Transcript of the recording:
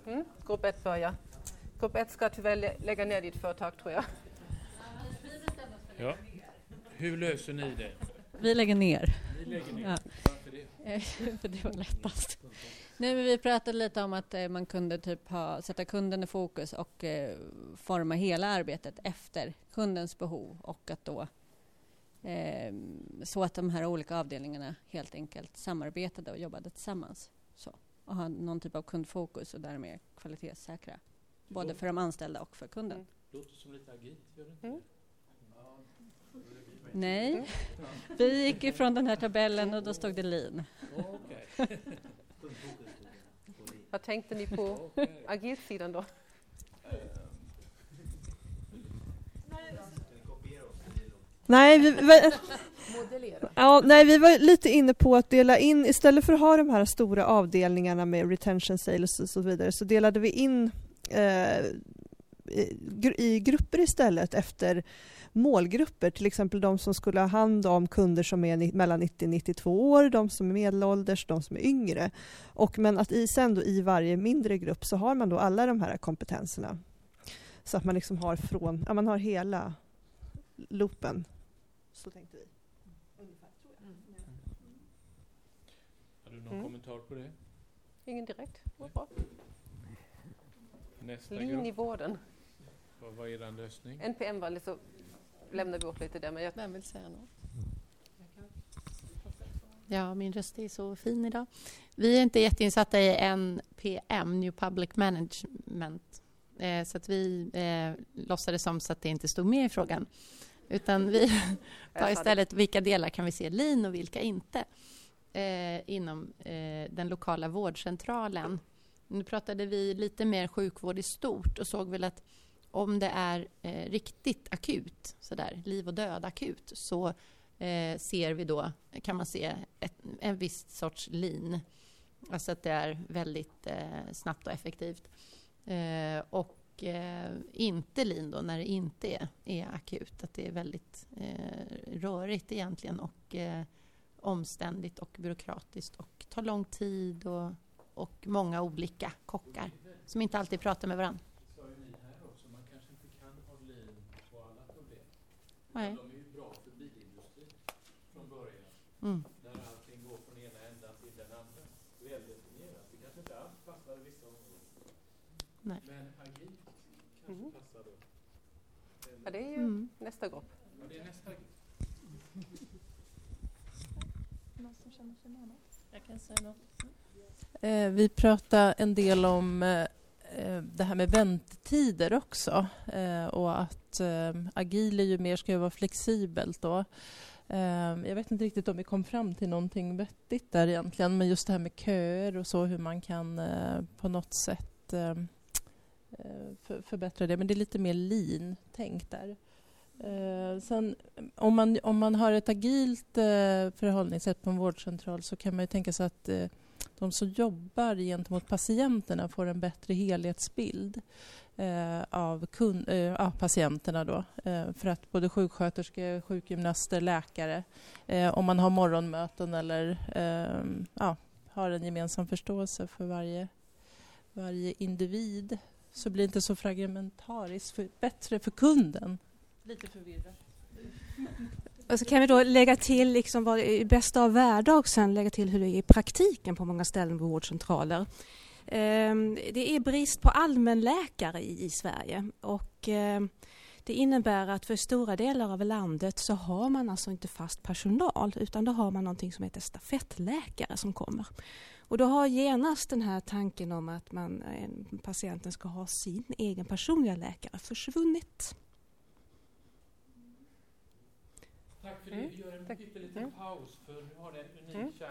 Grupp 1 börjar. Grupp 1 ska tyvärr lägga ner ditt företag, tror jag. Ja. Hur löser ni det? Vi lägger ner. Ja. Varför det? För det var lättast. Nej, men vi pratade lite om att man kunde typ sätta kunden i fokus och forma hela arbetet efter kundens behov, och att då så att de här olika avdelningarna helt enkelt samarbetade och jobbade tillsammans. Så, och ha någon typ av kundfokus och därmed kvalitetssäkra. Både för de anställda och för kunden. Låter som lite agilt, gör det inte? Nej, vi gick ifrån den här tabellen och då stod det lean. Okay. Vad tänkte ni på agilt-sidan då? Nej, vi var lite inne på att dela in, istället för att ha de här stora avdelningarna med retention sales och så vidare, så delade vi in i grupper istället efter målgrupper, till exempel de som skulle ha hand om kunder som är mellan 90 och 92 år, de som är medelålders, de som är yngre. Men att sen då i varje mindre grupp så har man då alla de här kompetenserna. Så att man liksom har man har hela loopen. Så tänkte vi. Ungefär, tror jag. Har du någon kommentar på det? Ingen direkt. Vad bra. Nästa Lean i grupp. vården. Vad är den lösning? NPM var så lämnar vi åt lite där. Men Vem vill säga något? Ja, min röst är så fin idag. Vi är inte jätteinsatta i NPM, New Public Management. Så att vi låtsades som så att det inte stod med i frågan. Utan vi tar istället vilka delar kan vi se lean och vilka inte. Inom den lokala vårdcentralen. Nu pratade vi lite mer sjukvård i stort och såg väl att om det är riktigt akut, sådär, liv och död akut, så ser vi då, kan man se en viss sorts lean. Alltså att det är väldigt snabbt och effektivt. Och inte lean då när det inte är akut. Att det är väldigt rörigt egentligen och omständigt och byråkratiskt och tar lång tid och många olika kockar som inte alltid pratar med varandra. Man kanske inte kan ha lean på alla problem. Nej. De är ju bra för bilindustrin från början. Där allting går från ena ändan till den andra. Väldefinierat. Det kanske inte alls passar i vissa områden. Nej. Men agilt kanske passar då. ja, det är ju nästa grupp. Ja, det är nästa grupp. Någon som känner sig med? Jag kan säga något. Vi pratar en del om det här med väntetider också. Och att agil är ju mer ska vara flexibelt då. Jag vet inte riktigt om vi kom fram till någonting vettigt där egentligen. Men just det här med köer och så, hur man kan på något sätt förbättra det. Men det är lite mer lean-tänkt där. Sen om man har ett agilt förhållningssätt på en vårdcentral, så kan man ju tänka sig att de som jobbar gentemot patienterna får en bättre helhetsbild av patienterna då. För att både sjuksköterskor, sjukgymnaster, läkare, om man har morgonmöten eller har en gemensam förståelse för varje individ, så blir det inte så fragmentariskt, bättre för kunden. Lite förvirrat. Och så kan vi då lägga till liksom vad är bästa av världar och sen lägga till hur det är i praktiken på många ställen på vårdcentraler. Det är brist på allmänläkare i Sverige, och det innebär att för stora delar av landet så har man alltså inte fast personal, utan då har man någonting som heter stafettläkare som kommer. Och då har genast den här tanken om att patienten ska ha sin egen personliga läkare försvunnit. Tack för det. Vi gör en liten paus, för nu har det en unik chans.